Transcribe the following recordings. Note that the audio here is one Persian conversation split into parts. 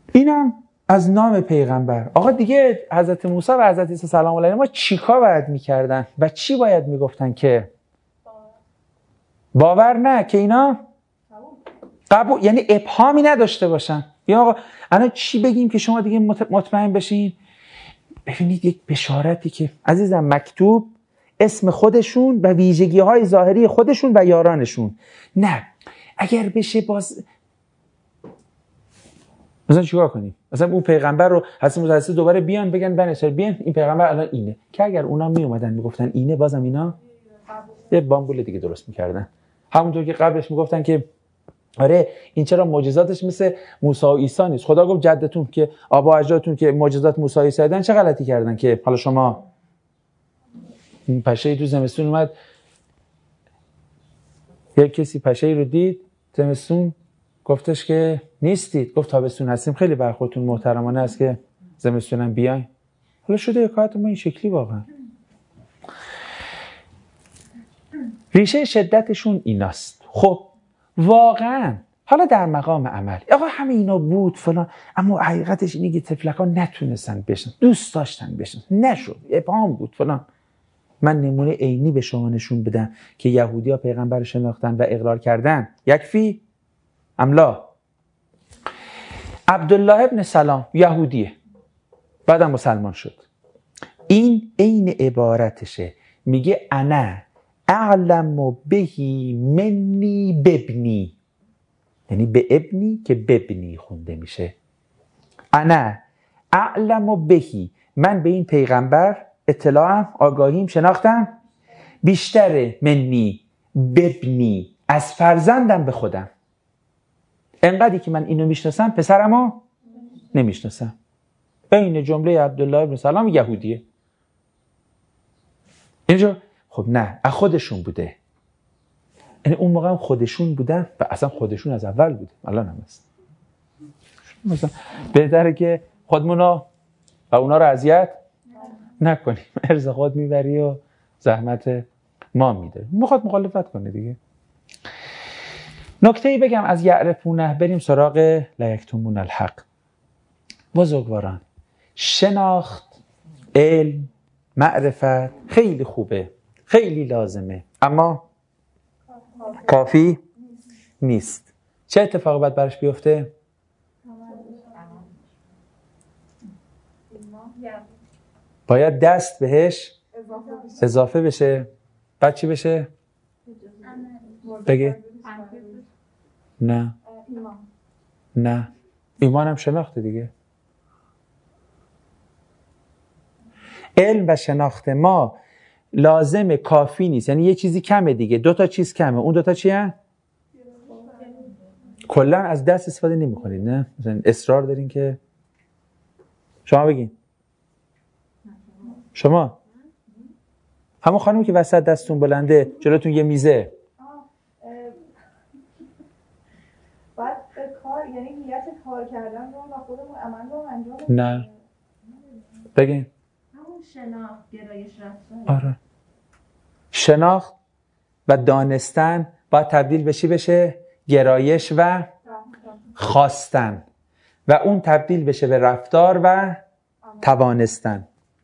اینم از نام پیغمبر. آقا دیگه حضرت موسی و حضرت عیسی سلام الله علیهما چیکار باید میکردن و چی باید میگفتن که باور نه که اینا قبول، یعنی ابهامی نداشته باشن. یا آقا الان چی بگیم که شما دیگه مطمئن بشین؟ ببینید یک بشارتی که عزیزم مکتوب اسم خودشون و ویژگی‌های ظاهری خودشون و یارانشون. نه اگر بشه باز مثلا چیکار کنیم؟ مثلا اون پیغمبر رو حضرت موسی دوباره بیان بگن بنی اسرائیل بیان این پیغمبر الان اینه، که اگر اونا می اومدن میگفتن اینه بازم اینا یه بامبول دیگه درست میکردن. همونطور که قبلش میگفتن که آره این چرا معجزاتش مثل موسی و عیسی نیست؟ خدا گفت جدتون که آبا اجدادتون که معجزات موسی و عیسی دیدن چه غلطی کردن که حالا شما این پشه تو زمستون اومد، یک کسی پشه رو دید زمستون گفتش که نیستید، گفت تابستون هستیم، خیلی برخوردتون محترمانه است که زمستونم بیاین. حالا شده حکایت ما این شکلی واقعا. ریشه شدتشون ایناست. خب واقعا حالا در مقام عمل آقا همه اینا بود فلان، اما حقیقتش اینه که طفلکان نتونستن بشن، دوست داشتن بشن، نشد، ابهام بود فلان. من نمونه عینی به شما نشون بدم که یهودی‌ها پیغمبر رو شناختن و اقرار کردن. یکفی املا. عبدالله ابن سلام یهودیه، بعدم مسلمان شد. این عین عبارتشه، میگه انا اعلم بهی منی ببنی، یعنی به ابنی که ببنی خونده میشه. انا اعلم بهی، من به این پیغمبر اطلاعم، آگاهیم، شناختم بیشتر منی ببنی، از فرزندم به خودم. انقدری که من اینو میشناسم پسرمو نمیشناسم. این جمله عبدالله ابن سلام یهودیه. اینجا خب نه از خودشون بوده، یعنی اون موقع هم خودشون بودن و اصلا خودشون از اول بوده، الان هم هست. مثلا بهتره که خودمونو و اونا رو اذیت نکنیم، ارز خود میبری و زحمت ما میده، میخواد مخالفت کنه دیگه. نکته‌ای بگم از یعرفونه بریم سراغ لیکتمون الحق. بزرگواران، شناخت، علم، معرفت خیلی خوبه، خیلی لازمه، اما کافی نیست. چه اتفاقی باید برش بیفته؟ باید دست بهش اضافه بشه. بعد چی بشه؟ بگه نه ایمان هم شناخته دیگه. علم و شناخت ما لازمه، کافی نیست، یعنی یه چیزی کمه دیگه، 2 چیز کمه. اون 2 چیه؟ کلا از دست استفاده نمی کنید نه؟ مثلا اصرار دارین که شما بگین، شما همون خانمی که وسط دستون بلنده جلوتون یه میزه، باید کار، یعنی نیت کار کردن رو و خودمون عمل رو انجام نه بگین. همون شناخت، گرایش رفتن. آره شناخت و دانستن باید تبدیل بشه گرایش و خواستن و اون تبدیل بشه به رفتار و توانستن.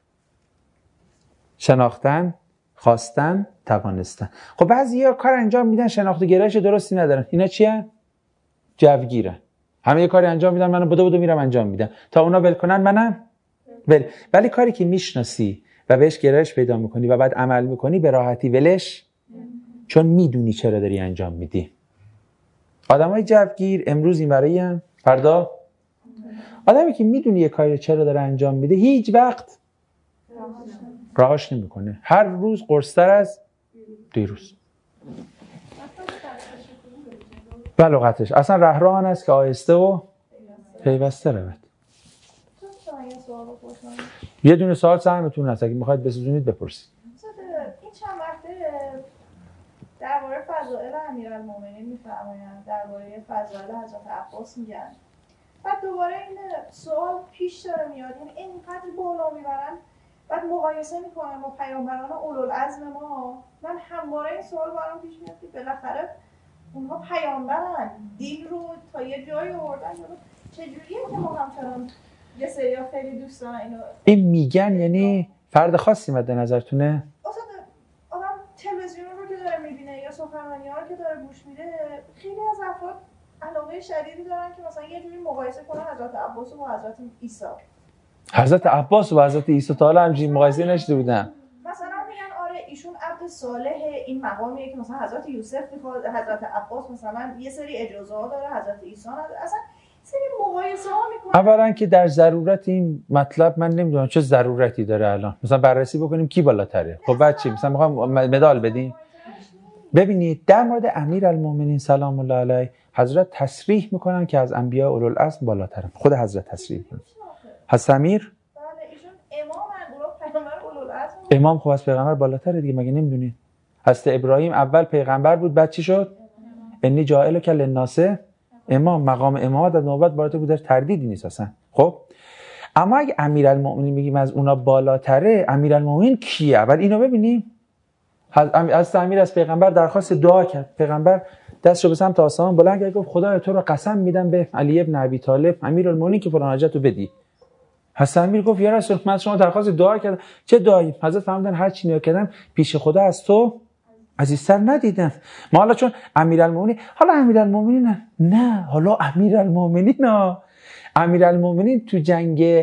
شناختن، خواستن، توانستن. خب بعضیا کار انجام میدن شناخت و گرایش درستی ندارن، اینا چیه؟ جوگیرن. همه یه کاری انجام میدن، منو بدو میرم انجام میدم تا اونا ول کنن منم ولی کاری که میشناسی و بهش گرایش پیدا میکنی و بعد عمل میکنی به راحتی ولش، چون میدونی چرا داری انجام میدی. آدمای جوگیر امروز این برایی هم فردا. آدمی که میدونی یه کاری چرا داره انجام میده هیچ وقت راهاش نمیکنه، هر روز قرص‌تر از دیروز. بلغتش اصلا رهروان است که آهسته و پیوسته رود. یه دونه سوال سهمتون هست، اگه میخواید بسوزونید بپرسید. این چند وقته درباره فضائل امیرالمومنین میفرمایند، درباره فضائل حضرت عباس میگن، بعد دوباره این سوال پیش داره میاد، یعنی اینقدر بالا میبرن بعد مقایسه میکنن با پیامبران اولوالعزم ما. من همواره این سوال برام پیش میاد که بالاخره اونها پیامبرن، دین رو تا یه جایی آوردن، چجوریه که ما همچنان یه سری خیلی دوست دارن اینو؟ این میگن یعنی فرد خاصی مد نظرتونه؟ اصلا آدم تلویزیون رو که داره میبینه یا سخنرانی‌ها رو که داره گوش میده، خیلی از افراد علاقه شدیدی دارن که مثلا یه جوری مقایسه کنن حضرت عباس و حضرت عیسی. حضرت عباس و حضرت عیسی تا حالا همچین مقایسه نشده بودن. مثلا میگن آره ایشون عبد صالح، این مقامیه که مثلا حضرت یوسف میخواد، حضرت عباس مثلا یه سری اجازه ها داره، حضرت عیسی نداره. اصلا سری مقایسه ها میکنن. اولا که در ضرورت این مطلب من نمیدونم چه ضرورتی داره الان. مثلا بررسی بکنیم کی بالاتره. خب بعد چی؟ مثلا میخوام مدال بدیم. ببینید در مورد امیرالمومنین سلام الله علیه حضرت تصریح میکنن که از انبیاء اولوالعزم بالاترن. خود حضرت تصریح میکنن. حضرت امیر بله ایشون امام پیغمبر اولوالعزم. امام خب از پیغمبر بالاتره دیگه، مگه نمیدونید؟ حضرت ابراهیم اول پیغمبر بود، بعد چی شد؟ انی جاعلک للناس امام. مقام امامت از نوبت بالاتر بود، در تردیدی نیست اصلا. خب اما اگه امیرالمومنین میگیم از اونا بالاتره، امیرالمومنین کیه؟ اول اینو ببینیم. حضرت امیر از پیغمبر درخواست دعا کرد. پیغمبر دستشو به سمت آسمان بلند کرد، گفت خدایا تو رو قسم میدم به علی ابن ابی طالب امیرالمومنین که فلان حاجتو بدی. حضرت امیر گفت یا رسول من شما درخواست دعا کردم. چه دعایی؟ حضرت فرمودن هر چی نیا کردم پیش خدا از تو عزیزتر ندیدم. ما حالا چون امیرالمومنین، حالا امیرالمومنین نه، حالا امیرالمومنین تو جنگ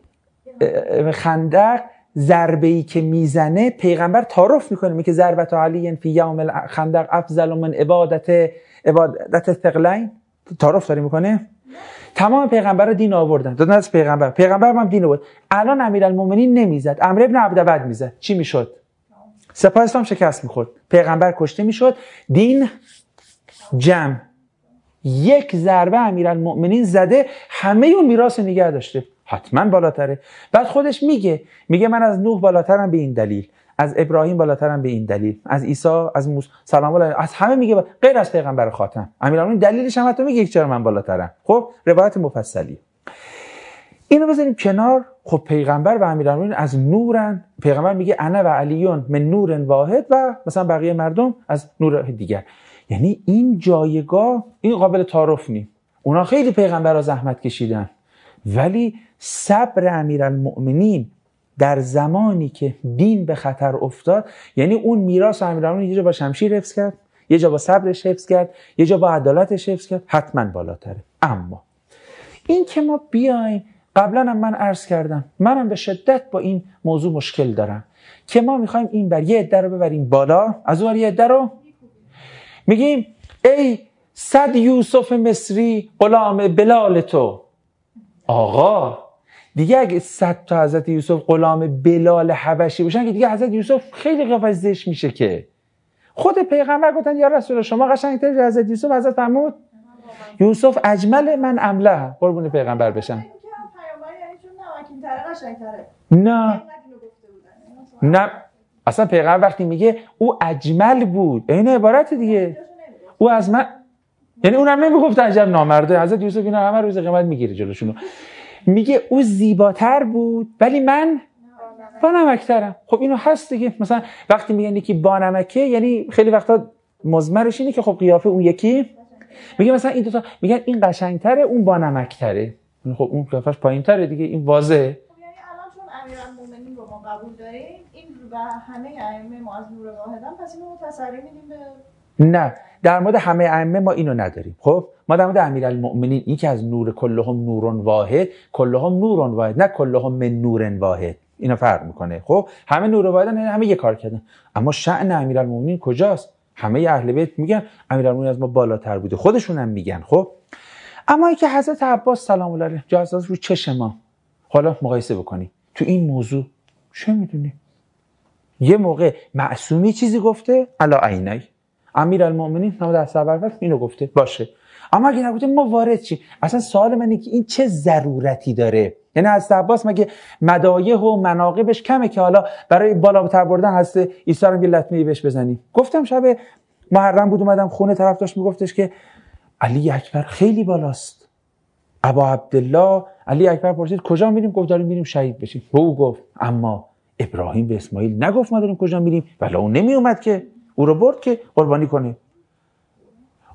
خندق ضربه‌ای که میزنه پیغمبر تعارف میکنه، میگه ضربت علی فی یوم الخندق افضل من عبادت الثقلین. تعارف داره میکنه. تمام پیغمبر دین آوردن دادن از پیغمبر هم دین آورد. الان امیرالمومنین نمیزد، عمرو ابن عبدود میزد، چی میشد؟ سپاه اسلام شکست میخورد، پیغمبر کشته میشد، دین جمع. یک ضربه امیرالمومنین زده همه اون میراث نگه داشته، حتما بالاتره. بعد خودش میگه من از نوح بالاترم به این دلیل، از ابراهیم بالاترم به این دلیل، از عیسی، از موسی سلام الله، از همه میگه غیر از پیغمبر خاتم. امیرالمومنین دلیلش هم حتی میگه چرا من بالاترم. خب روایت مفصلی اینو بذاریم کنار. خب پیغمبر و امیرالمومنین از نورن، پیغمبر میگه انا و علیون من نور واحد و مثلا بقیه مردم از نور دیگر. یعنی این جایگاه این قابل تعارف نیست. اونا خیلی پیغمبرها زحمت کشیدن، ولی صبر امیرالمومنین در زمانی که دین به خطر افتاد، یعنی اون میراث امیرالمومنین یه جا با شمشیر حفظ کرد، یه جا با صبرش حفظ کرد، یه جا با عدالتش حفظ کرد، حتما بالاتره. اما این که ما بیایم، قبلا هم من عرض کردم منم به شدت با این موضوع مشکل دارم که ما میخوایم این بر یه عده رو ببریم بالا، از اون یه عده رو میگیم ای 100 یوسف مصری غلام بلال تو. آقا دیگه اگه 100 تا حضرت یوسف غلام بلال حبشی باشن که دیگه حضرت یوسف خیلی قفزش میشه. که خود پیغمبر گفتن یا رسول شما قشنگتر از حضرت یوسف. حضرت فرمود یوسف اجمل من امله، قربون پیغمبر بشن. نه اصلا پیغمبر وقتی میگه او اجمل بود، این عبارت دیگه، او از من، یعنی اونم نمیگفت عجب نامرده. حضرت یوسف اینا همه روز قیامت میگیره جلوشونو، میگه او زیباتر بود ولی من بانمکترم. خب اینو هست دیگه. مثلا وقتی میگن یکی بانمکه، یعنی خیلی وقتا مضمرش اینه که خب قیافه اون یکی، میگه مثلا این دوتا میگن این قشنگتره اون بانمکتره، خب اون قیافش پایینتره دیگه، این واضحه. یعنی الان چون امیرالمومنین رو ما قبول داریم، این و همه ائمه ما از نور واحدن، پس اینو تسری میدیم به نه، در مورد همه ائمه ما اینو نداریم. خب ما در مورد امیرالمومنین این که از نور کلهم نورون واحد، کلهم نورون واحد، نه کلهم من نورن واحد، اینا فرق میکنه. خب همه نور واحدن، همه یه کار کردن، اما شأن امیرالمومنین کجاست؟ همه اهل بیت میگن امیرالمومنین از ما بالاتر بوده، خودشون هم میگن. خب اما اینکه حضرت عباس سلام الله علیه جا رو چشم ما، حالا مقایسه بکنی تو این موضوع چه میدونی؟ یه موقع معصومی چیزی گفته علا عینی، امیرالمومنین هم در سبب اینو گفته باشه، اما اگه نگفته ما وارد چی؟ اصلا سوال من اینه که این چه ضرورتی داره؟ یعنی حضرت عباس مگه مدایح و مناقبش کمه که حالا برای بالاتر بردن حضرت عیسی رو یه لطمه‌ای بهش بزنی؟ گفتم شب محرم بود اومدم خونه، طرف داشت میگفتش که علی اکبر خیلی بالاست. ابا عبدالله علی اکبر پرسید کجا میریم؟ گفت داریم میریم شهید بشیم. و او گفت اما ابراهیم به اسماعیل نگفت ما داریم کجا میریم؟ ولی اون نمی اومد که او رو برد که قربانی کنه.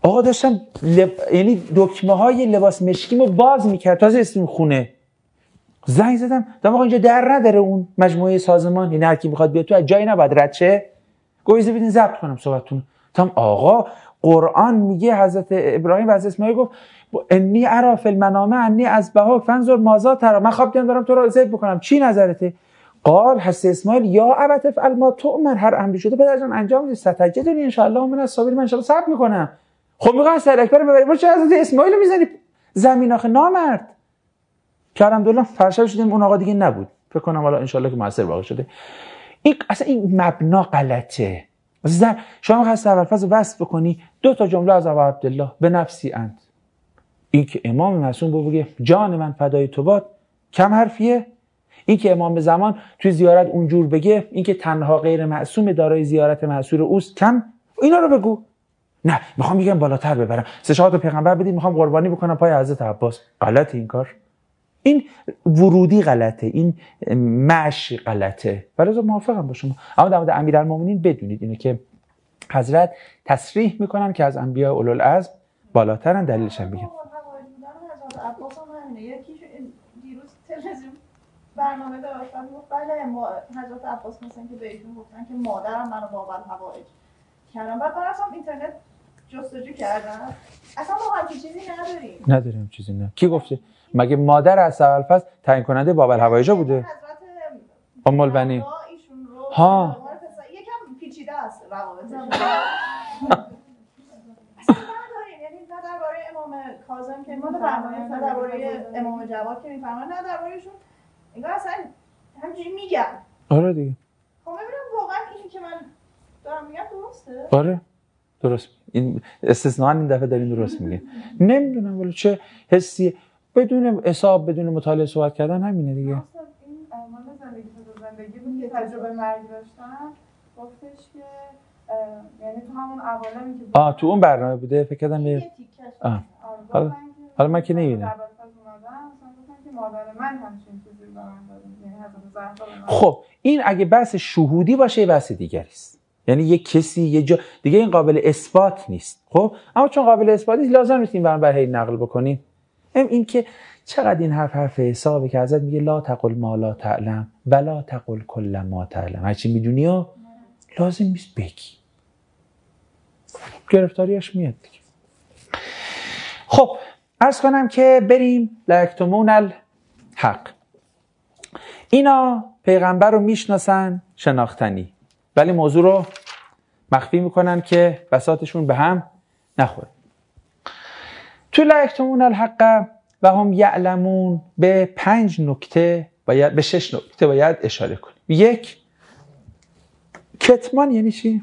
آقا داشتم یعنی دکمه های لباس مشکیمو باز میکرد، تازه اسم خونه. زنگ زدم آقا اینجا در نداره اون مجموعه سازمان، یعنی هر کی میخواد بیاد تو از جایی نباید رد شه. گویزه بدین ضبط کنم صحبتتون. گفتم آقا قرآن میگه حضرت ابراهیم و حضرت اسماعیل گفت انی ارا فی المنام انی اذبحک فانظر ماذا تری، من خواب دیدم دارم تو رو ذبح بکنم، چی نظرته؟ قال حضرت اسماعیل یا ابت افعل ما تؤمر، هر امری شده پدرجان انجام بدید، ستجدنی ان شاء الله من الصابرین، من ان شاء الله صبر میکنم. خب میگن سر اکبر ببری، برو چه حضرت اسماعیل میزنی زمین آخه نامرد. که الحمدلله فرشته شدیم اون آقا دیگه نبود، فکر کنم حالا ان شاء الله که موثر واقع شده. این اصلا این مبنا غلطه. مثلا شما خواست اول فاز وصف بکنی 2 جمله از ابا عبدالله به نفسی انت، این که امام معصوم بگه جان من فدای تو باد کم حرفیه؟ این که امام زمان توی زیارت اونجور بگه این که تنها غیر معصوم دارای زیارت معصور اوست کم؟ اینا رو بگو. نه میخوام بگم بالاتر ببرم، شهادت پیغمبر بدید میخوام قربانی بکنم پای حضرت عباس. غلطه این کار، این ورودی غلطه، این مشی غلطه. ولی موافقم با شما. اما در مورد امیرالمومنین بدونید اینه که حضرت تصریح میکنن که از انبیاء اولوالعزم بالاترن. دلیلش هم میگم. عباس هم همینه. یکی دیروز تلویزیون برنامه داشتن گفت بله حضرت عباس مثلا که بهشون گفتن که مادرم منو بابل هوایج کردم. بعد من اصلا اینترنت جستجو کردم، اصلا ما هم چیزی نداریم چیزی نه. کی گفته؟ مگه مادر از اولفاز تعیین کننده بابل هوایجا بوده؟ حضرت ام البنین ایشون رو ها یکم پیچیده است روابطش. اصلا نداریم، یعنی نه درباره امام کاظم که میفرمایند، نه درباره امام جواد که میفرمایند، نه دربارهشون انگار اصلا همینجوری میگن. آره دیگه. خب ببینم واقعا اینی که من دارم میگم درسته؟ آره درست. این استثناء این دفعه دارین درست میگه. نمیدونم ولی چه حسی بدون حساب بدون مطالعه صحبت کردن همینه دیگه. اصلا این مال زندگی بود که تجربه مرگ داشتن، گفتش که یعنی تو همون عوالمی که تو اون برنامه بوده فکر کردم یه حالا من که نمیدونم. مادر من همچین چیزی به من داده، یعنی حضرت زهرا. خب این اگه بحث شهودی باشه یه بحث دیگری است، یعنی یه کسی یه جا دیگه این قابل اثبات نیست. خب اما چون قابل اثبات نیست لازم نیست این برای نقل بکنیم. این که چقدر این حرف حسابه که حضرت میگه لا تقل ما لا تعلم ولا تقل کل ما تعلم، هر چی میدونی و لازم نیست بگی. گرفتاریش میاد دیگه. خب عرض کنم که بریم لا یکتمون الحق. اینا پیغمبر رو میشناسن شناختنی، ولی موضوع رو مخفی میکنن که بساطشون به هم نخوره. تو لا یکتمون الحق و هم یعلمون به 5 نکته باید، به 6 نکته باید اشاره کنیم. 1 کتمان یعنی چی؟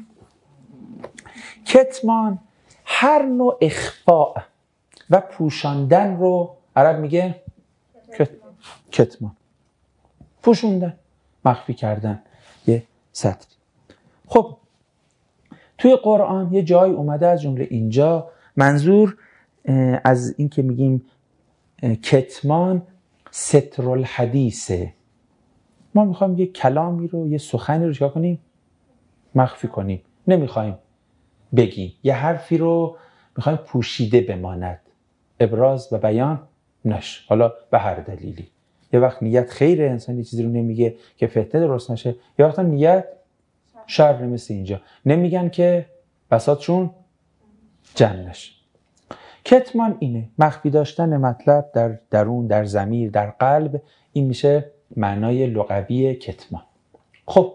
کتمان هر نوع اخفاء و پوشاندن رو عرب میگه کتمان، پوشوندن، مخفی کردن یه سطری. خب توی قرآن یه جای اومده از جمله اینجا منظور از این که میگیم کتمان ستر الحدیثه، ما میخوایم یه کلامی رو یه سخنی رو چیکار کنیم؟ مخفی کنیم، نمیخوایم بگیم. یه حرفی رو میخوایم پوشیده بماند، ابراز و بیان نشه، حالا به هر دلیلی. یه وقت نیت خیره، انسان یه چیزی رو نمیگه که فتنه درست نشه، یه وقت نیت شر، مثل اینجا نمیگن که بساطشون جمع نشه. کتمان اینه، مخفی داشتن مطلب در درون، در ضمیر، در قلب. این میشه معنای لغوی کتمان. خب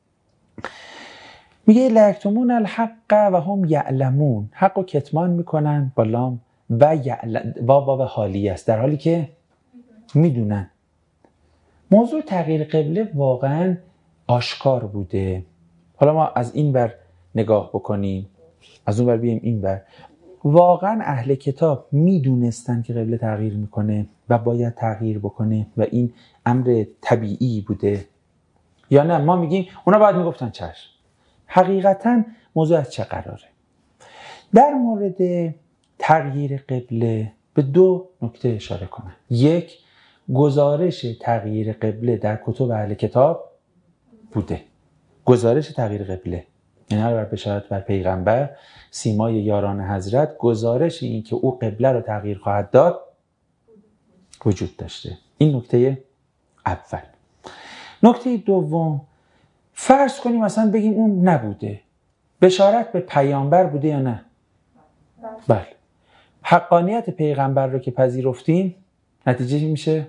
میگه لا یکتمون الحق و هم یعلمون، حق و کتمان میکنن با لام و واو حالی است، در حالی که میدونن. موضوع تغییر قبله واقعا آشکار بوده. حالا ما از این ور نگاه بکنیم، از اون ور بیایم این ور. واقعا اهل کتاب میدونستن که قبله تغییر میکنه و باید تغییر بکنه و این امر طبیعی بوده یا نه؟ ما میگیم اونا باید میگفتن چشم. حقیقتا موضوع از چه قراره؟ در مورد تغییر قبله به 2 نکته اشاره کنم. 1 گزارش تغییر قبله در کتب اهل کتاب بوده، گزارش تغییر قبله یعنی علاوه بر بشارت بر پیغمبر، سیمای یاران حضرت گزارش این که او قبله رو تغییر خواهد داد وجود داشته. این نکته اول. نکته دوم، فرض کنیم مثلا بگیم اون نبوده، بشارت به پیامبر بوده یا نه؟ بله. حقانیت پیغمبر رو که پذیرفتیم، نتیجه چی میشه؟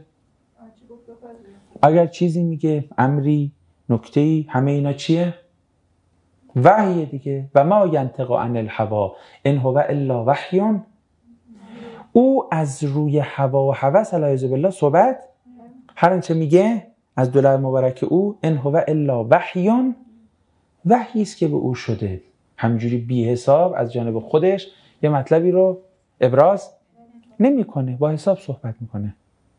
اگر چیزی میگه، امری، نکته‌ای، همه اینا چیه؟ وحیه دیگه. و ما ینطق عن الهوی ان هو الا وحی. او از روی هوا و هوس علیه بالله صحبت، هر آنچه میگه از دو لب مبارک او، ان هو الا وحی، وحی است که به او شده. همجوری بی حساب از جانب خودش یه مطلبی رو ابراز نمیکنه، با حساب صحبت میکنه.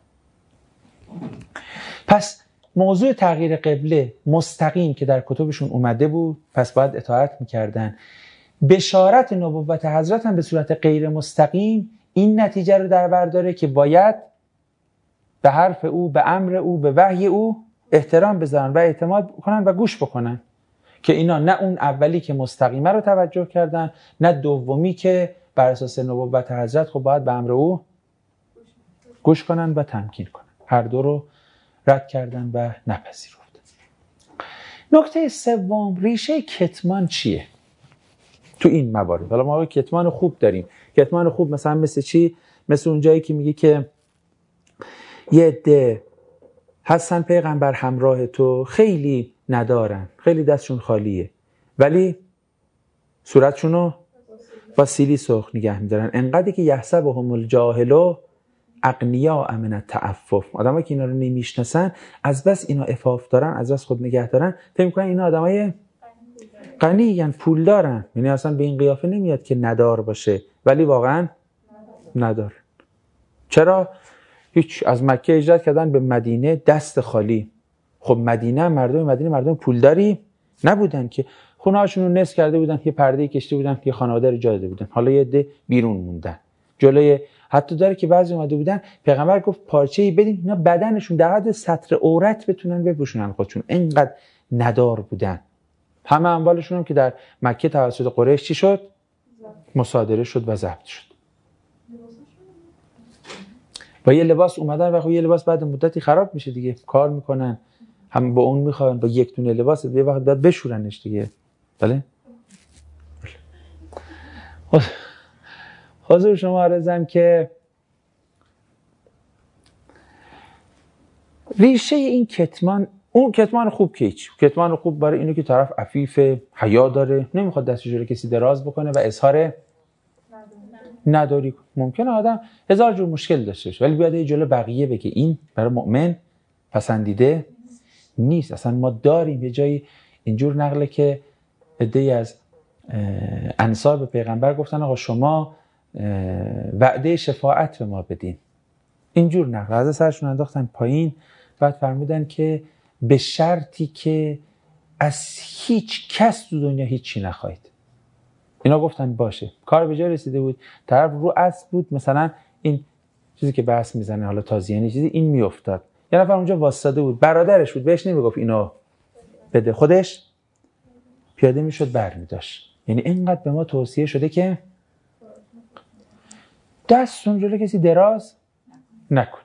پس موضوع تغییر قبله مستقیم که در کتبشون اومده بود، پس باید اطاعت میکردن. بشارت نبوت حضرت هم به صورت غیر مستقیم این نتیجه رو در بر داره که باید به حرف او، به امر او، به وحی او احترام بذارن و اعتماد کنن و گوش بکنن، که اینا نه اون اولی که مستقیمه رو توجه کردن، نه دومی که بر اساس نبوت حضرت خب باید به امر او گوش کنن و تمکین کنن. هر دو رو رد کردن و نپذیرفتن. نکته سوم، ریشه کتمان چیه تو این موارد؟ حالا ما کتمان خوب داریم. کتمان خوب مثلا مثل چی؟ مثل اون جایی که میگه که یه عده هستن پیغمبر همراه تو، خیلی ندارن، خیلی دستشون خالیه، ولی صورتشونو با سیلی سرخ نگه میدارن، انقدری که یحسبهم الجاهل اغنیاء من التعفف. آدمایی که اینا رو نمیشناسن، از بس اینا عفاف دارن، از بس خود نگه دارن، فکر میکنن اینا آدمای غنی، یعنی پول دارن. یعنی اصلا به این قیافه نمیاد که ندار باشه، ولی واقعا ندار. چرا؟ هیچ، از مکه هجرت کردن به مدینه دست خالی. خب مدینه مردم پولداری نبودن که، خونه هاشون رو نصف کرده بودن، یه پرده کشته بودن، یه خانواده رو جا داده بودن، حالا یه عده بیرون موندن. جلوی حتی داره که بعضی اومده بودن، پیغمبر گفت پارچه‌ای بدین اینا بدنشون در حد سطر عورت بتونن بپوشونن خودشون، اینقدر ندار بودن. همه اموالشون هم که در مکه توسط قریش چی شد؟ مصادره شد و ضبط شد. با یه لباس اومدن و خب یه لباس بعد مدتی خراب میشه دیگه، کار میکنن، هم با اون میخوان با یک دونه لباس یه وقت بعد بشورنش دیگه. بله؟ حضور شما عرضم که ریشه این کتمان، اون کتمان خوب که هیچ، کتمان خوب برای اینه که طرف عفیف، حیا داره، نمیخواد دستش رو کسی دراز بکنه و اظهار نداری. ممکنه آدم هزار جور مشکل داشته باشه، ولی بیاد جلو بقیه بگه این برای مؤمن پسندیده نیست. اصلا ما داریم یه جایی اینجور نقله که عده‌ای از انصار به پیغمبر گفتن آقا شما وعده شفاعت به ما بدین. اینجور نقل از سرشون انداختن پایین، بعد فرمودن که به شرطی که از هیچ کس تو دنیا هیچی نخواهید. اینا گفتن باشه. کار به جای رسیده بود، طرف رو اسب بود، مثلا این چیزی که بحث میزنه حالا تازیانی چیزی، این میافتاد، یه نفر اونجا واسطاده بود، برادرش بود، بهش نمیگفت اینو بده، خودش پیاده میشد برمیداشت. یعنی اینقدر به ما توصیه شده که دستون جلوی کسی دراز نکن.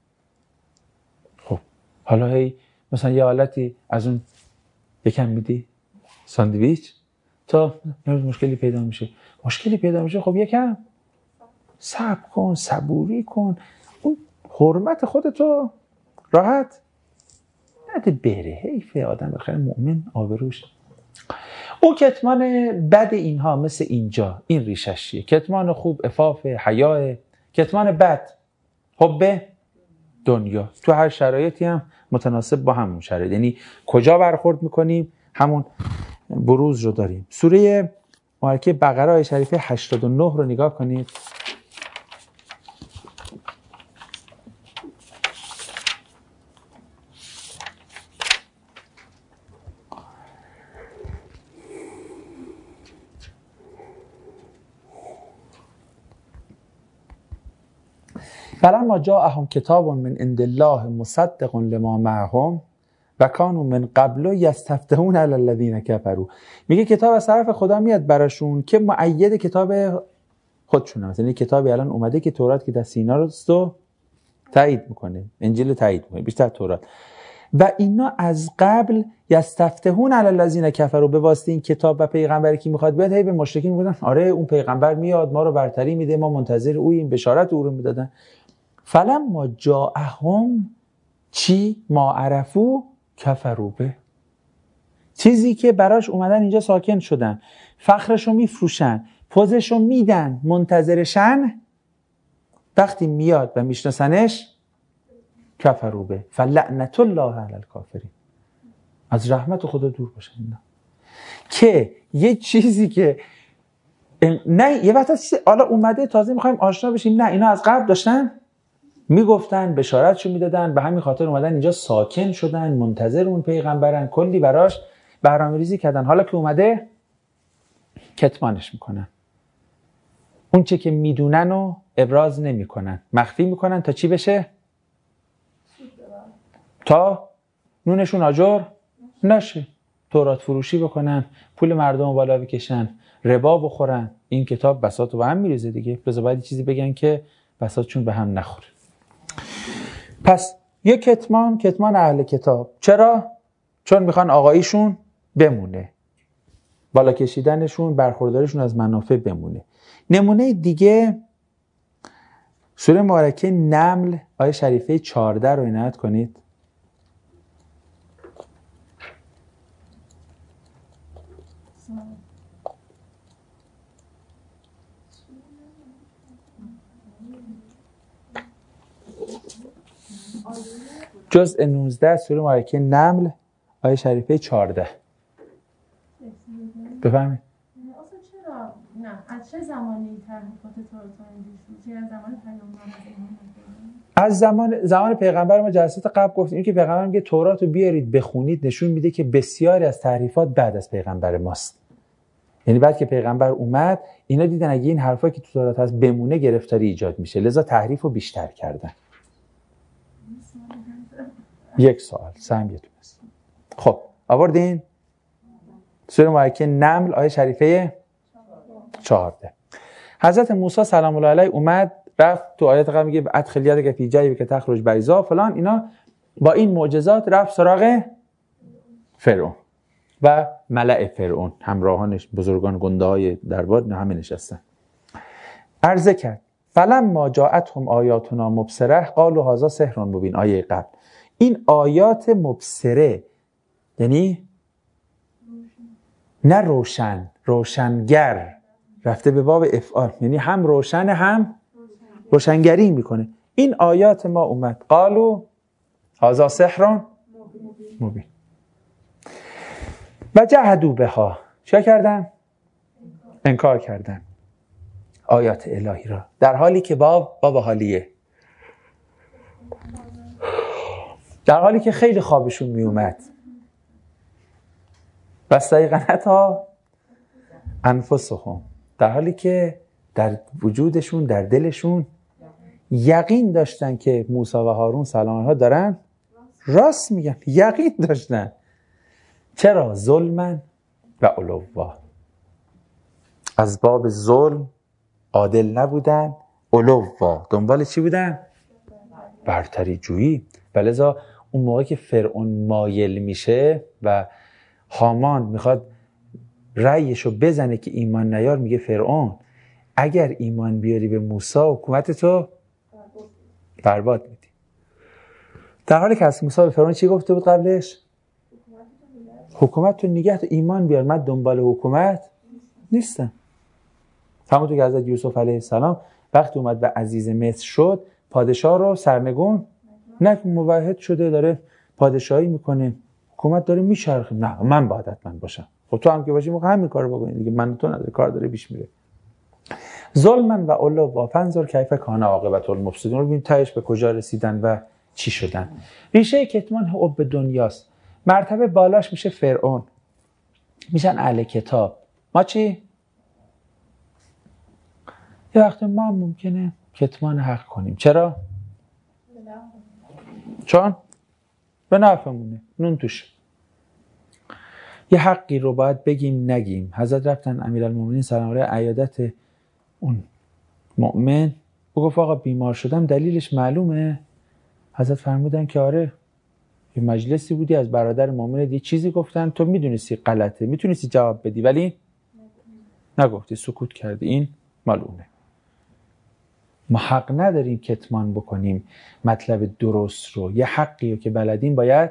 خب حالا هی مثلا یه حالتی از اون یکم میدی ساندویچ تا مشکلی پیدا میشه، خب یکم صبر کن، صبوری کن، اون حرمت خودتو راحت نده بره. حیفه آدم بخیر مؤمن آبروش. او کتمان بد اینها مثل اینجا، این ریشش چیه؟ کتمان خوب عفاف، حیا. کتمان بد حب دنیا، تو هر شرایطی هم متناسب با همون شرایط، یعنی کجا برخورد میکنیم همون بروز رو داریم. سوره مبارکه بقره آیه شریفه 89 رو نگاه کنید. فلما جاءهم کتاب من عند الله مصدق لما معهم و کانوا من قبل یستفتحون علی الذین کفروا. میگه کتاب از طرف خدا میاد براشون که مؤید کتاب خودشونه. مثلا کتابی الان اومده که تورات که در سینا رو تایید میکنه، انجیل تایید میکنه، بیشتر تورات. و اینا از قبل یستفتحون علی الذین کفروا، به واسطه این کتاب و پیغمبری که میخواد بیاد، هی به مشرکین میگن آره اون پیغمبر میاد ما رو برتری میده، ما منتظر اوییم، بشارت او رو میدادن. فلما جاءهم چی ما عرفو کفروا به، چیزی که براش اومدن اینجا ساکن شدن، فخرشو میفروشن، پوزشو میدن، منتظرشن، وقتی میاد و میشناسنش کفروا به فلعنت الله علی الکافرین، از رحمت خدا دور باشن. اینا که یه چیزی که نه یه وقت حالا اومده تازه میخوایم آشنا بشیم، نه اینا از قبل داشتن میگفتن، بشارتشو میدادن، به همین خاطر اومدن اینجا ساکن شدن، منتظر اون پیغمبرن، کلی براش برنامه‌ریزی کردن. حالا که اومده کتمانش میکنن، اون چه که میدونن و ابراز نمیکنن، مخفی میکنن تا چی بشه؟ تا نونشون آجر نشه، تورات فروشی بکنن، پول مردم بالا بکشن، ربا بخورن. این کتاب بساطو به هم میریزه دیگه. بذار باید چیزی بگن که بساطشون به هم نخوره. پس یک کتمان اهل کتاب. چرا؟ چون میخوان آقاییشون بمونه، بالا کشیدنشون، برخوردارشون از منافع بمونه. نمونه دیگه سوره مبارکه نمل آیه شریفه 14 رو عنایت کنید. جزء 19 سوره مبارکه نمل آیه شریفه 14. بفرمایید. اصلا چرا نه از چه زمانی تحریفات تورات انجیل شد؟ از زمان پیامبر، از زمان پیغمبر. ما جلسات قبل گفتیم که پیغمبر میگه تورات رو بیارید بخونید، نشون میده که بسیاری از تحریفات بعد از پیغمبر ماست. یعنی بعد که پیغمبر اومد اینا دیدن اگه این حرفا که تو تورات هست بمونه گرفتاری ایجاد میشه، لذا تحریف رو بیشتر کردن. یک سوال سهمیتون است. خب آوردین سوره مبارکه نمل آیه شریفه 14. حضرت موسی سلام الله علیه اومد رفت تو آیات قبل میگه ادخل یدک فی جیبک تخرج بیضاء فلان، اینا با این معجزات رفت سراغ فرعون و ملأ فرعون، همراهانش بزرگان گنده های دربار همه نشستن. عرضه کرد فلما جاءتهم آیاتنا مبصره قالوا هذا سحر مبین. آیه قبل این آیات مبصره یعنی نه روشن، روشنگر، رفته به باب افعال، یعنی هم روشن هم روشنگری میکنه. این آیات ما اومد قالوا هذا سحر مبین و جحدوا بها. چه کردن؟ انکار کردن آیات الهی را، در حالی که باب حالیه، در حالی که خیلی خوابشون میومد. واستیقنتها انفسهم، در حالی که در وجودشون، در دلشون یقین داشتن که موسی و هارون سلام الله دارن راست میگن، یقین داشتن. چرا؟ ظلمن و علوا، از باب ظلم عادل نبودن، علوا دنبال چی بودن؟ برتری جویی. ولذا اون موقع که فرعون مایل میشه و هامان میخواد رأیشو بزنه که ایمان نیار، میگه فرعون اگر ایمان بیاری به موسی حکومتتو برباد میدی. در حالی که از موسی به فرعون چی گفته بود قبلش؟ حکومت تو نگه تو ایمان بیار، من دنبال حکومت نیستم. همونطور که حضرت یوسف علیه السلام وقتی اومد به عزیز مصر شد، پادشاه رو سرنگون نه، موحد شده داره پادشاهی میکنه، حکومت داره میچرخه، نه من باید حتما باشم. خب تو هم که باشی موقع همین کارو بکنی دیگه، من تو نداره، کار داره پیش میره. ظلمن و علوا فانظر کیف کان عاقبت المفسدین. رو ببین تهش به کجا رسیدن و چی شدن. ریشه کتمان حب دنیاست. مرتبه بالاش میشه فرعون، میشن اهل کتاب. ما چی؟ یه وقت ما ممکنه کتمان حق کنیم. چرا؟ چون به نفعمونه، نون توش. یه حقی رو باید بگیم نگیم. حضرت رفتن امیرالمومنین سلام علیه عیادت اون مؤمن، گفت آقا بیمار شدم دلیلش معلومه؟ حضرت فرمودن که آره، یه مجلسی بودی از برادر مؤمن یه چیزی گفتن، تو میدونستی غلطه، میتونستی جواب بدی ولی نگفتی، سکوت کردی، این معلومه. ما حق نداریم کتمان بکنیم مطلب درست رو. یه حقی رو که بلدیم باید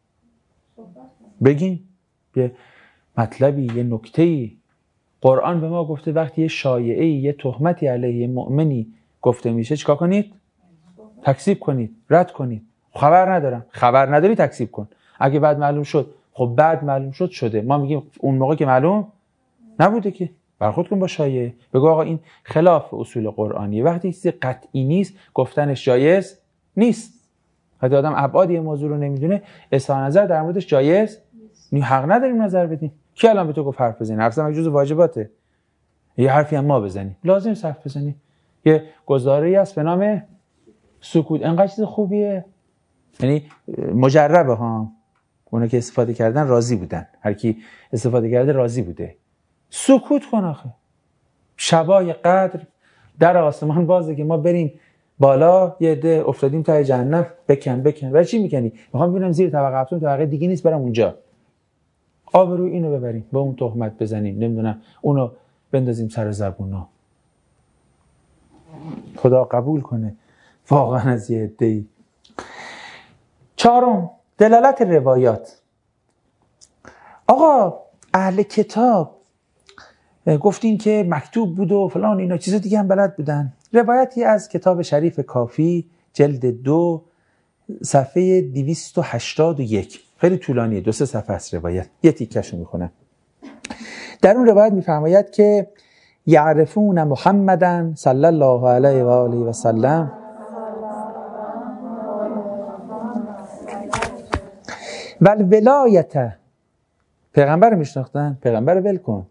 بگیم. یه مطلبی، یه نکته‌ای قرآن به ما گفته وقتی یه شایعه‌ای، یه تهمتی علیه مؤمنی گفته میشه چیکار کنید؟ تکذیب کنید، رد کنید. خبر ندارم، خبر نداری تکذیب کن. اگه بعد معلوم شد، خب بعد معلوم شد شده، ما میگیم اون موقع که معلوم نبوده که. برخورد کن با شایعه، بگو آقا این خلاف اصول قرآنیه. وقتی چیزی قطعی نیست گفتنش جایز نیست. وقتی آدم ابعاد موضوع رو نمیدونه، اظهار نظر در موردش جایز نیست. حق نداریم نظر بدیم. کی الان به تو گفت حرف بزنی؟ حرف زدن جزء واجباته. یه حرفی هم ما بزنیم لازم حرف بزنی. یه گزاره‌ای هست به نام سکوت. انقدر چیز خوبیه، یعنی مجربه ها. اونا که استفاده کردن راضی بودن، هر کی استفاده کرده راضی بوده. سکوت کن آخه. شبای قدر در آسمان بازه که ما بریم بالا، یه عده افتادیم ته جهنم، بکن. ولی چی میکنی؟ میخوام ببینم زیر طبقه هفتم طبقه دیگه نیست برم اونجا. آبروی اینو ببریم، به اون تهمت بزنیم، نمیدونم اونو بندازیم سر زبونا. خدا قبول کنه واقعا از یه عده‌ای. چهارم، دلالت روایات. آقا اهل کتاب گفتین که مکتوب بود و فلان اینا، چیز دیگه هم بلد بودن. روایتی از کتاب شریف کافی جلد 2 صفحه 281، خیلی طولانیه، 2-3 صفحه است روایت، یه تیکشو میخونم. در اون روایت میفرماید که یعرفون محمدن صلی الله علیه و آله و سلم والولایت، پیغمبر میشناختن، پیغمبر ول کن،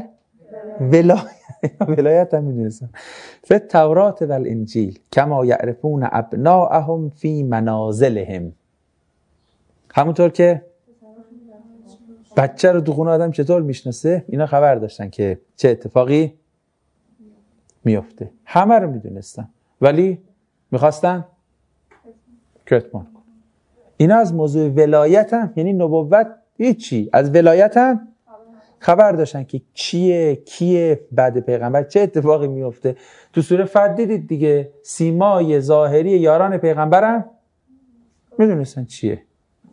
ولایت هم میدونستن، فی التورات و الانجیل کما یعرفون ابناءهم فی منازلهم. همونطور که بچه رو تو خونه آدم چطور میشناسه، اینا خبر داشتن که چه اتفاقی میفته. همه رو میدونستن ولی میخواستن کتمان کن. اینا از موضوع ولایت هم، یعنی نبوت، هیچی، از ولایت هم خبر داشتن که کیه بعد پیغمبر چه اتفاقی میفته. تو سوره فتح دیدید دیگه، سیمای ظاهری یاران پیغمبرم میدونستن چیه.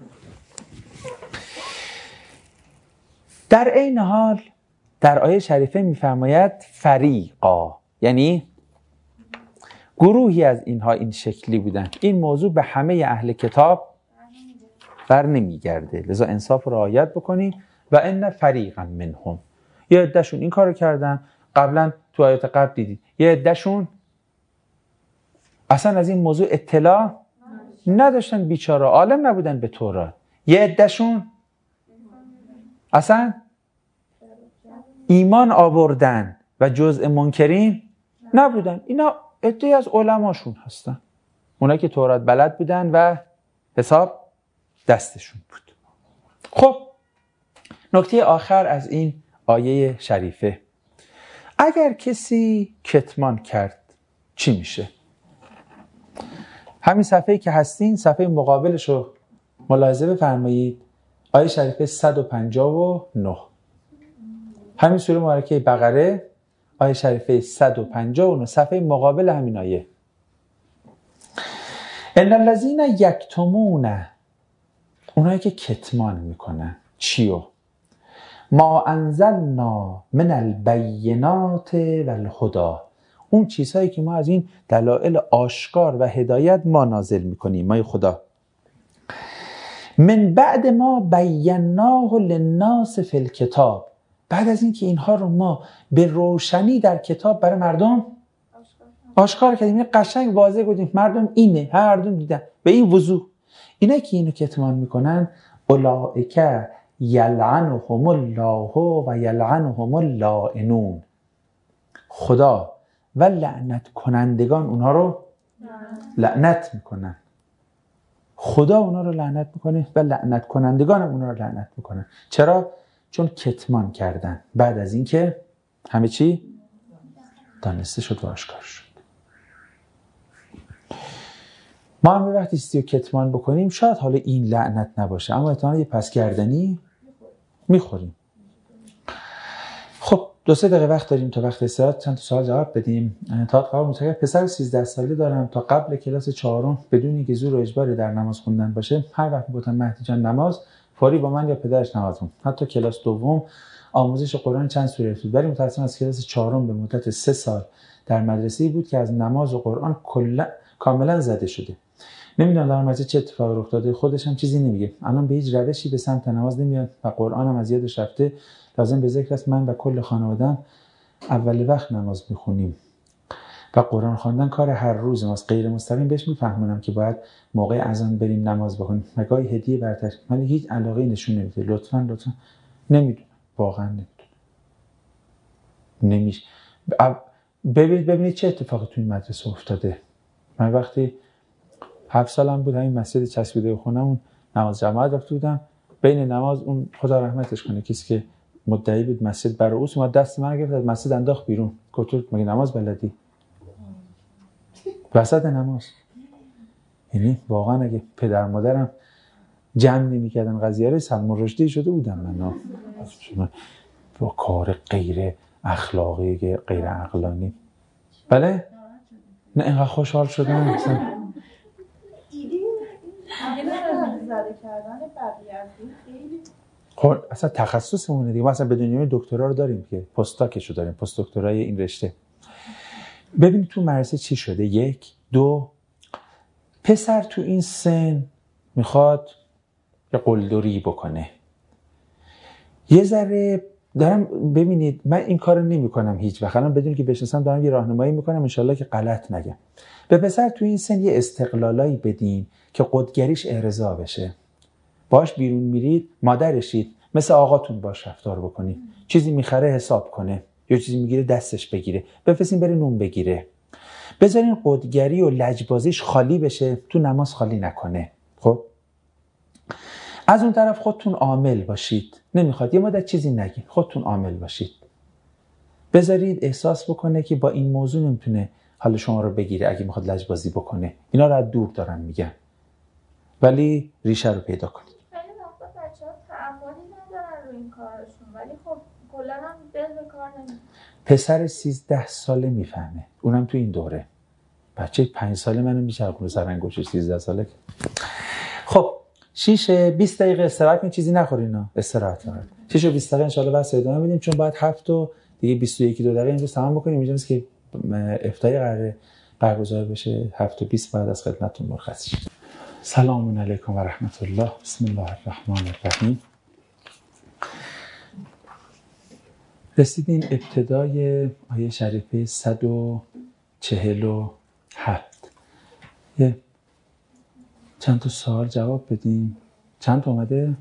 در این حال در آیه شریفه میفرماید فریقا، یعنی گروهی از اینها این شکلی بودن. این موضوع به همه اهل کتاب بر نمیگرده، لذا انصاف رو رعایت بکنیم. و ان فریقا منهم، یه عدهشون این کارو کردن. قبلا تو آیات قبل دیدید یه عدهشون اصلا از این موضوع اطلاع نداشتن، بیچاره عالم نبودن به تورات. یه عدهشون اصلا ایمان آوردن و جزء منکرین نبودن. اینا عده‌ای از علماشون هستن، اونایی که تورات بلد بودن و حساب دستشون بود. خب نکته آخر از این آیه شریفه، اگر کسی کتمان کرد چی میشه؟ همین صفحه‌ای که هستین، صفحه مقابلش رو ملاحظه بفرمایید، آیه شریفه 159، همین سوره مبارکه بقره، آیه شریفه 159، صفحه مقابل همین آیه. ان الذين یکتمون، اونایی که کتمان میکنن چیو؟ ما انزلنا من البینات والهدی، اون چیزهایی که ما از این دلائل آشکار و هدایت ما نازل میکنیم، ما خدا. من بعد ما بیناه للناس فی الکتاب، بعد از اینکه اینها رو ما به روشنی در کتاب برای مردم آشکار کردیم، این قشنگ واضح گفتیم مردم اینه، هر مردم دیدن به این وضوح. اینا که اینو کتمان میکنن اولئک یلعنهم الله و یلعنهم اللائنون، خدا و لعنت کنندگان اونها رو لعنت میکنن. خدا اونا رو لعنت میکنه و لعنت کنندگان هم اونا رو لعنت میکنن. چرا؟ چون کتمان کردن بعد از اینکه همه چی دانسته شد و آشکار شد. ما هم وقتی چیزی رو کتمان بکنیم شاید حالا این لعنت نباشه، اما احتمالاً یه پسگردنی میخوریم. خب 2-3 دقیقه وقت داریم تا وقت استراحت چند تا سوال جواب بدیم. تا قبل متوجه پسر 13 ساله دارم تا قبل کلاس 4 بدون اینکه زور و اجباری در نماز خوندن باشه، هر وقت گفتم مهدی جان نماز، فوری با من یا پدرش نماز خوند. حتی کلاس 2 آموزش قرآن چند سوره بود، ولی متأسفانه از کلاس 4 به مدت 3 سال در مدرسه‌ای بود که از نماز و قرآن کاملا زده شده. نمیدونم در مدرسه چه اتفاقی رخ داده، خودش هم چیزی نمیگه. الان به هیچ روشی به سمت نماز نمیاد و قرآن هم از یادش رفته. لازم به ذکر است من و کل خانواده‌ام اول وقت نماز میخونیم و قرآن خواندن کار هر روز ماست. غیر مستقیم بهش میفهمونم که باید موقع اذان بریم نماز بخونیم و گاهی هدیه برتش، ولی هیچ علاقه نشون نمیده. لطفاً نمیدونم، واقعا نمیشه. ببینید چه اتفاقی تو این مدرسه افتاده. من وقتی 7 سالم بود همین مسجد چسبیده به خونمون نماز جماعت رفته بودم، بین نماز اون خدا رحمتش کنه کسی که مدعی بود مسجد برائوس اومد دست من گرفت از مسجد انداخت بیرون. گفت مگه نماز بلدی؟ وسط نماز. یعنی واقعا اگه پدر مادرم جمع نمی‌کردن قضیه رو سلمان رشدی شده بودم من. با کار غیر اخلاقی غیر عقلانی. بله؟ نه اینقدر خوشحال شدم مثلا زده کردن بقیه خیلی خب اصلا تخصصمونه دیگه. ما اصلا بدون دکترا رو داریم که پستاکشو داریم، پست دکترای این رشته. ببینید تو مدرسه چی شده. 1 2 پسر تو این سن میخواد یه قلدری بکنه. یه ذره دارم، ببینید من این کارو نمی‌کنم هیچ وقت، الان بدون که بشناسم دارم یه راهنمایی میکنم انشالله که غلط نگم. به پسر تو این سن یه استقلالایی بدین که قدگریش ارضا بشه. باش بیرون میرید مادرشید، مثل آقاتون باش رفتار بکنید. چیزی میخره حساب کنه یا چیزی میگیره دستش بگیره، بفرستین بره نون بگیره. بذارین قدگری و لجبازیش خالی بشه، تو نماز خالی نکنه. خب از اون طرف خودتون عامل باشید. نمیخواد یه مدت چیزی نگین، خودتون عامل باشید. بذارید احساس بکنه که با این موضوع نمیتونه حال شما رو بگیره اگه میخواد لجبازی بکنه. اینا رو از دور دارن میگن، ولی ریشه رو پیدا کنید. خیلی وقتا بچه‌ها تعمدی ندارن رو این کارشون، ولی خب کلا هم دل به کار نمی‌کنن. پسر 13 ساله میفهمه، اونم تو این دوره. بچه 5 ساله منو میچرخونه سر انگشتش، 13 ساله. خب 6-20 دقیقه استراحت کنید، چیزی نخورین. استراحت کنید 6 و 20 دقیقه ان شاءالله بس ادامه بدیم، چون بعد 7 و دیگه 21-2 دقیقه امروز تمام بکنیم. اینجاست که افتای قراره برگزار بشه. 7 و 20 بعد از خدمتتون مرخص شید. سلام علیکم و رحمت الله. بسم الله الرحمن الرحیم. رسیدیم ابتدای آیه شریفه 147. یه چند تا سوال جواب بدیم. چند تا اومده؟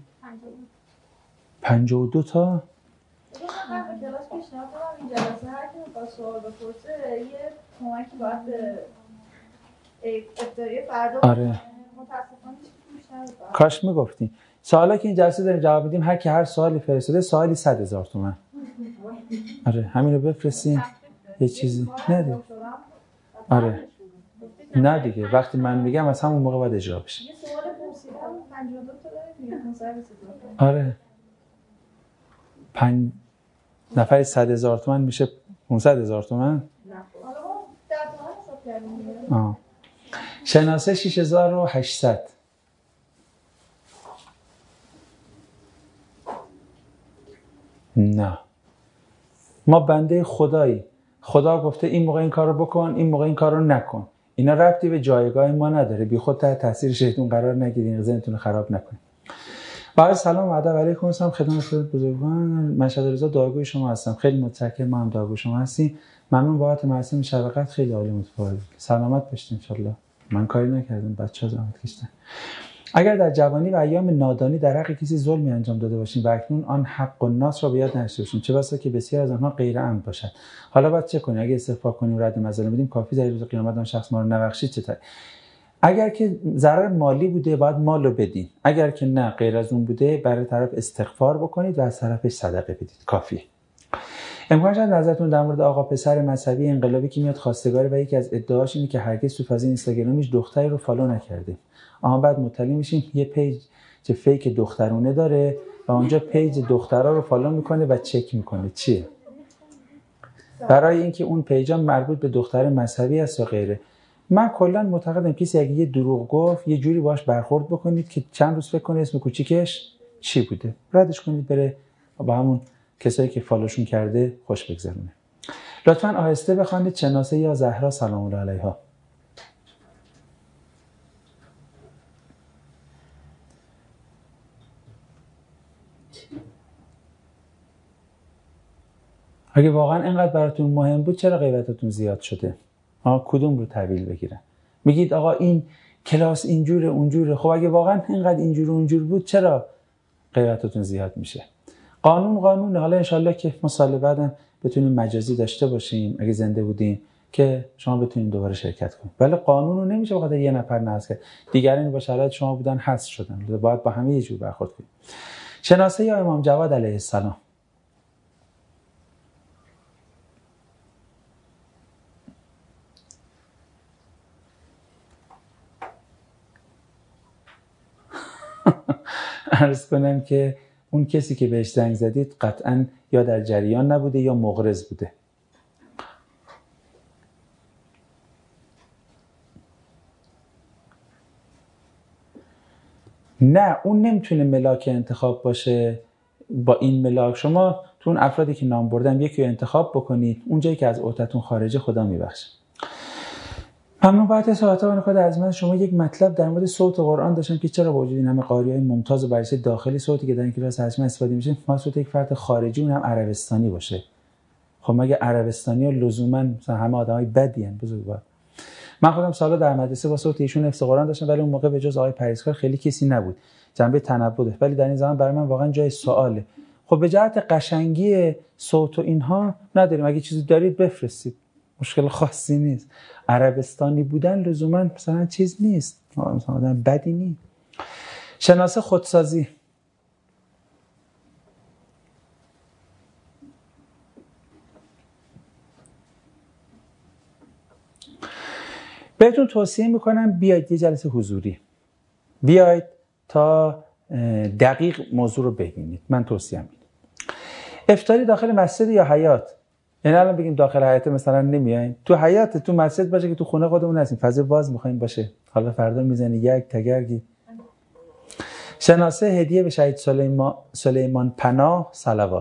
52 تا. قبل کلاس پیشنهاد دادم این جلسه هر کی می‌خواد سوال بپرسه یه کمکی باید به ابتدای فردا. آره متأسفانه هیچ نمی‌شه. کاش میگفتیم. سوالا که این جلسه داریم جواب بدیم، هر کی هر سوالی فرستاده سوالی 100,000 تومان. آره همین رو بفرستین. یه چیزی نه. آره نه دیگه وقتی من میگم از همون موقع باید اجرا بشه. یه سوال پرسیدم 52 تا دارید میگه 500,000. آره 5 نفر 100,000 تومان میشه 500,000 تومان. حالا ما 10 تومن حساب کردیم. شناسه 6800. نه ما بنده خدایی، خدا گفته این موقع این کارو بکن، این موقع این کارو نکن. اینا ربطی به جایگاه ما نداره. بی خود تحت تاثیر شیطان قرار نگیرین، ذهنتون رو خراب نکنین. با سلام و ادب علیکم. السلام خدمت بزرگواران. مشهد رضا دعاگوی شما هستم. خیلی متشکرم، ما هم دعاگوی شما هستیم. ممنون بابت مراسم شفقت، خیلی عالی متفاوت. سلامت باشید ان شاء الله. من کاری نکردم، بچه‌ها زحمت کشیدن. اگر در جوانی و ایام نادانی در حق کسی ظلمی انجام داده باشیم و اکنون آن حق الناس را به یاد نداشته باشیم، چه بسا که بسیار از آنها غیر عمد باشد. حالا باید چه کنیم؟ اگه استغفار کنیم، رد مظالم بدیم کافی، در روز قیامت آن شخص ما رو نبخشید چه اگر که ضرر مالی بوده باید مال رو بدین، اگر که نه غیر از اون بوده برای طرف استغفار بکنید و از طرفش صدقه بدید، کافیه. امکان شد نظرتون در مورد آقا پسر مذهبی انقلابی که میاد خواستگاره و یکی از ادعاش اینه که هرگز تو فاز اینستاگرامیش دختری رو فالو نکرده، اما بعد مطلع میشیم یه پیج که فیک دخترونه داره و اونجا پیج دخترها رو فالو میکنه و چک میکنه چیه؟ برای اینکه اون پیجا مربوط به دختر مذهبی است یا غیره. من کلا معتقدم کسی اگه یه دروغ گفت یه جوری باهاش برخورد بکنید که چند روز فکر کنه اسم کوچیکش چی بوده، ردش کنید بره با همون کسایی که فالوشون کرده خوش بگذرونه. لطفاً آهسته بخوانید. شناسه یا زهرا سلام الله علیها. اگه واقعا اینقدر براتون مهم بود چرا غیبتتون زیاد شده؟ کدوم رو تحویل بگیرن؟ میگید آقا این کلاس اینجوره اونجوره. خب اگه واقعا اینقدر اینجور اونجور بود چرا غیبتتون زیاد میشه؟ قانونه. حالا انشالله که ما سال بعدم بتونیم مجازی داشته باشیم اگه زنده بودیم که شما بتونید دوباره شرکت کنید. ولی قانون رو نمیشه بخاطر یه نفر نقض کرد. دیگران با شرایط شما بودن حذف شدن. باید با همه یه جور برخورد کنیم. شناسه یا امام جواد علیه السلام. عرض کنم که اون کسی که بهش زنگ زدید قطعاً یا در جریان نبوده یا مغرض بوده. نه اون نمیتونه ملاک انتخاب باشه. با این ملاک شما تو اون افرادی که نام بردم یکی رو انتخاب بکنید، اون جایی که از عهده‌تون خارجه خدا میبخشه. ممنون. بعد صحبت‌ها بنکاد از من شما یک مطلب در مورد صوت قرآن داشتم که چرا با وجود این همه قاریای ممتاز و بررسی داخلی صوتی که در این کلاس حتما استفاده میشه ما صوت یک فرد خارجی اونم عربستانی باشه. خب مگه عربستانی‌ها لزوما مثلا همه آدمای بدی ان؟ بزرگوار من خودم سالا در مدرسه با صوت ایشون حفظ قرآن داشتم ولی اون موقع به جز آقای پریزکار خیلی کسی نبود. جنبه تنبوده. ولی در این زمان برای من واقعا جای سواله. خب به جهت قشنگی صوت و اینها نداریم. اگه چیزی دارید بفرستید. مشکل خاصی نیست. عربستانی بودن لزوما مثلا چیز نیست. مثلا آدم بدی نیست. شناسه خودسازی. بهتون توصیه میکنم بیاید یه جلسه حضوری. بیاید تا دقیق موضوع رو ببینید. من توصیه میکنم. افطاری داخل مسجد یا حیاط؟ یعنی الان بگیم داخل حیاط مثلا نمیایم، تو حیاط تو مسجد باشه که تو خونه خودمون هستیم، فضا باز می‌خوایم باشه. حالا فردا میزنی یک تگرگی. شناسه هدیه به شهید سلیمان پناه صلوات.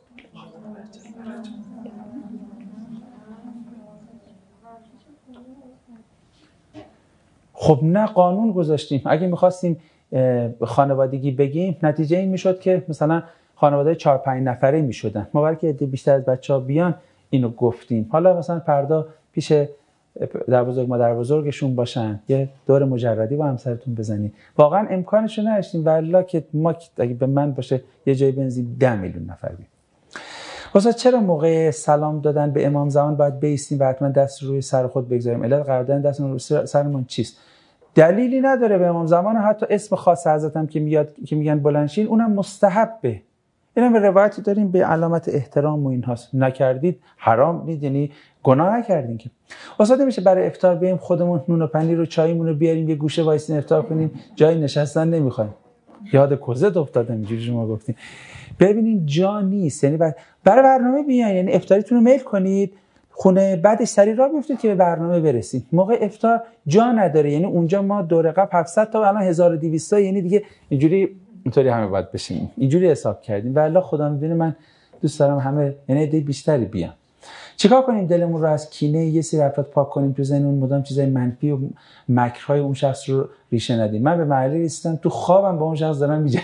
خب نه قانون گذاشتیم. اگه می‌خواستیم خانوادگی بگیم نتیجه این میشد که مثلا خانواده 4-5 نفره میشدن. ما برای که بیشتر از بچه‌ها بیان اینو گفتیم. حالا مثلا فردا پیش در بزرگ مادر بزرگشون باشن، یه دور مجردی با همسرتون بزنید. واقعا امکانش رو نداشتیم والله که ما اگه به من باشه یه جای بنزین 10 میلیون نفر بیم. واسه چرا موقع سلام دادن به امام زمان باید بایستیم و حتما دست روی سر خود بگذاریم؟ علت قرار دادن دست روی سرمون چیست؟ دلیلی نداره. به امام زمان حتی اسم خاص حضرت هم که میاد که میگن بلندشین اونم مستحبه. اینم به روایتی داریم به علامت احترام و اینهاست. نکردید حرام نیست، یعنی گناه نکردین که. واسه میشه برای افطار بیایم خودمون نون و پنیر و چایمون رو بیاریم یه گوشه وایسین افطار کنیم، جای نشستن نمیخوایم. یاد کوزت افتادم اینجوری شما گفتین. ببینین جا نیست. یعنی برای برنامه بیاین، یعنی افطاریتون رو میل کنید خونه، بعدش سری راه بیفتید که به برنامه برسید. موقع افطار جا نداره. یعنی اونجا ما دوره قبل 700 تا الان 1200 تا، یعنی دیگه اینطوری همه باید بشیم. اینجوری حساب کردیم. والله خدا میدونه من دوست دارم همه یعنی عده بیشتری بیان. چیکار کنیم دلمون رو از کینه یه سری افراد پاک کنیم، تو ذهن اون مدام چیزای منفی و مکرهای اون شخص رو ریشه ندیم؟ من به مرحله رسیدم تو خوابم با اون شخص دارم میجنگم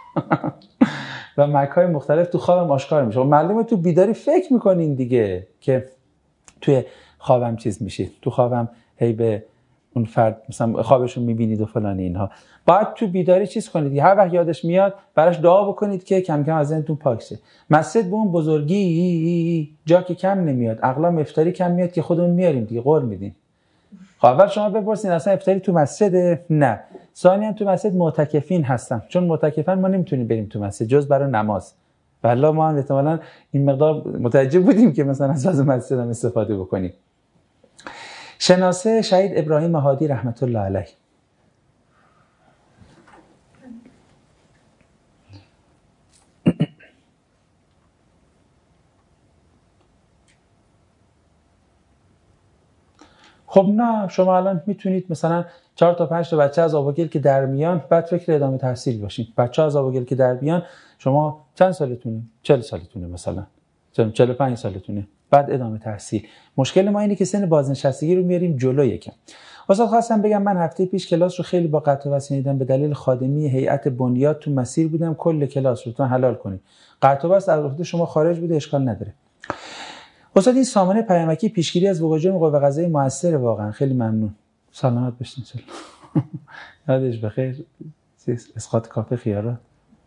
و مکرهای مختلف تو خوابم آشکار میشه. معلومه تو بیداری فکر میکنین دیگه که توی خوابم چیز میشید. تو خوابم هی به اون فرد مثلا خوابشو میبینید و فلان اینها. باید تو بیداری چیز کنید. هر وقت یادش میاد براش دعا بکنید که کم کم از ذهنتون پاک شه. مسجد به اون بزرگی جا که کم نمیاد. اقلام افطاری کم میاد که خودمون میاریم دیگه، قول میدیم. خب اول شما بپرسین اصلا افطاری تو مسجده؟ نه. ثانیاً تو مسجد معتکفین هستن، چون معتکفن ما نمیتونیم بریم تو مسجد جز برای نماز. والله ما هم احتمالاً این مقدار متعجب بودیم که مثلا از مسجد هم استفاده بکنیم. شناسه شهید ابراهیم هادی رحمت الله علیه. خب نه، شما الان میتونید مثلا 4 تا 5 تا بچه از آباگل که در میان بعد فکر ادامه تحصیل باشین. بچه از آباگل که در بیان شما چند سالتونه؟ 40 سالتونه مثلا، 45 سالتونه، بعد ادامه تحصیل. مشکل ما اینه که سن بازنشستگی رو میاریم جلو یکم. استاد خواستم بگم من هفته پیش کلاس رو خیلی با قطع و وصل دیدم، به دلیل خادمی هیئت بنیاد تو مسیر بودم، کل کلاس رو تو حلال کنید. قطع و وصل از عهده شما خارج بوده، اشکال نداره. استاد این سامانه پیامکی پیشگیری از وقوع جرم قوه قضاییه موثره، واقعا خیلی ممنون. سلامت باشین ان شاء الله. یادش بخیر. اسقاط کافه خیارات.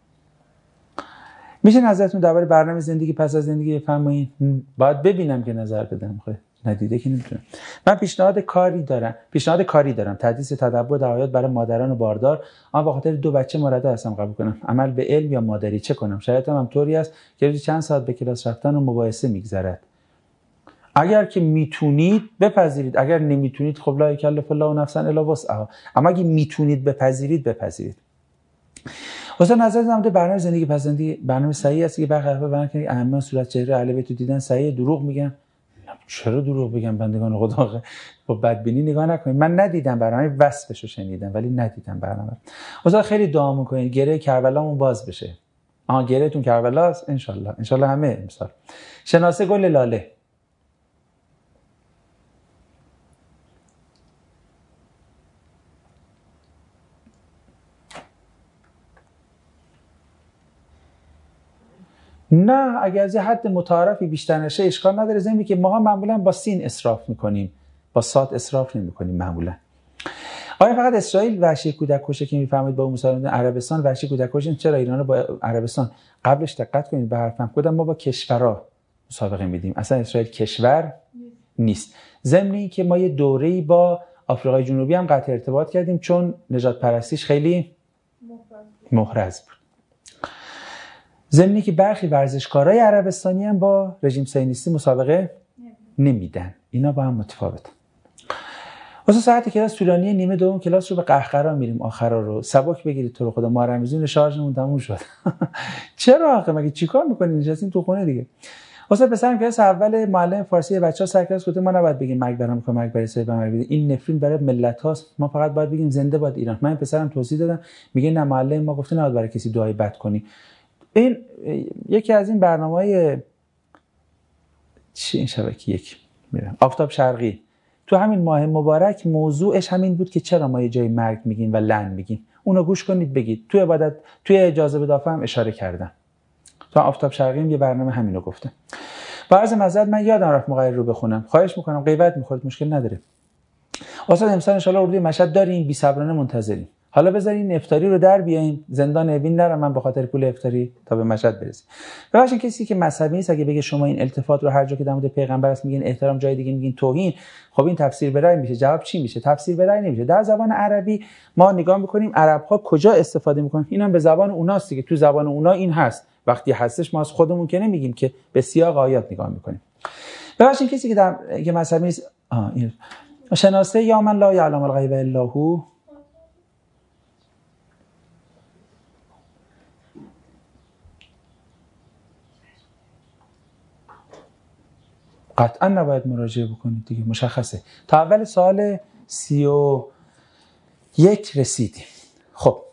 میشه نظرتون درباره برنامه زندگی پس از زندگی بفرمایید؟ باید ببینم که نظر بدم. خب ندیده که نمیتونم. من پیشنهاد کاری دارم. تدریس تدبر در حیات برای مادران باردار. اما به خاطر 2 بچه مورده هستم قبول کنم. عمل به علم یا مادری چه کنم؟ شرایطم هم طوری است که روزی چند ساعت به کلاس رفتن و مباحثه میگذرد. اگر که میتونید بپذیرید، اگر نمیتونید خب لا یکلف الله نفسا الا وسعها. اما اگه میتونید بپذیرید. واسه نظر در برنامه زندگی پس زندگی برنامه صحیح است که برخلاف بیان کنید ائمه صورت چهره اهل بیت دیدن صحیح، دروغ میگن. چرا دروغ بگم؟ بندگان خدا با بدبینی نگاه نکنید. من ندیدم برنامه، وصفشو شنیدم ولی ندیدم برنامه. واسه خیلی دعا میکنید گره کربلامون باز بشه. گرهتون کربلاست ان شاء الله همه امسال. شناسه گل لاله. نه، اگر از حد متعارفی بیشتر نشه اشکال نداره. زمینی که ماها معمولا با سین اسراف میکنیم، با صاد اسراف نمیکنیم معمولا. آیا فقط اسرائیل وحشی کودک کشه که میفهمید با مسلمانان عربستان وحشی کودک کشن؟ چرا ایران با عربستان؟ قبلش دقت کنید به حرفم، گفتم ما با کشورها مسابقه میدیم، اصلا اسرائیل کشور نیست. ضمنی که ما یه دوره‌ای با آفریقای جنوبی هم قطع ارتباط کردیم چون نجات پرستیش خیلی محرز بود. ضمنی که برخی ورزشکارای عربستانی هم با رژیم صهیونیستی مسابقه نمیدن. اینا با هم متفاوتن. واسه ساعت کلاس طولانی نیمه دوم کلاس رو به قهقرا میریم، آخرا رو سبک بگیرید تو رو خدا. ما رمضان شارژمون تموم شد. چرا آخه مگه چیکار میکنین؟ نشستین تو خونه دیگه. واسه پسرم کلاس اول معلم فارسی بچه‌ها سر کلاس گفت ما نباید بگیم مرگ برام که مرگ برای سر مرگ، این نفرین برای ملت هاست، ما فقط باید بگیم زنده باد ایران. من پسرم توضیح دادم، میگه نه معلم ما گفته نباید برای کسی دعای بد کنی. این یکی از این برنامه‌های چی این شبکه یک میرم آفتاب شرقی تو همین ماه مبارک موضوعش همین بود که چرا ما یه جای مرگ میگیم و لعن میگیم. اونو گوش کنید بگید. توی عبادت توی اجازه بدافع هم اشاره کردم. تو آفتاب شرقی هم یه برنامه همینو گفته. با عرض معذرت من یادم رفت مقایر رو بخونم. خواهش میکنم، غیبت میخورد مشکل نداره. استاد امسال ان شاء الله اردوی مشهد داریم، بی صبرانه منتظریم. حالا بذارین افطاری رو در بیایم. زندان اوین نرم من به خاطر پول افطاری تا به مشهد برسیم. ببخشید کسی که مذهبی نیست اگه بگه شما این التفات رو هر جا که در مورد پیغمبر است میگین احترام، جای دیگه میگین توهین، خب این تفسیر به رأی میشه. جواب چی میشه؟ تفسیر به رأی نمیشه. در زبان عربی ما نگاه میکنیم عرب‌ها کجا استفاده میکنن، اینم به زبان اوناست دیگه. تو زبان اونا این هست، وقتی هستش ما از خودمون که نمیگیم که به سیاق آیات نگاه میکنیم. ببخشید کسی که مذهبی نیست این شناسه یا من لا یعلم الغیب الا هو. قطعا نباید مراجعه بکنید دیگه، مشخصه. تا اول سال 31 رسیدیم. خب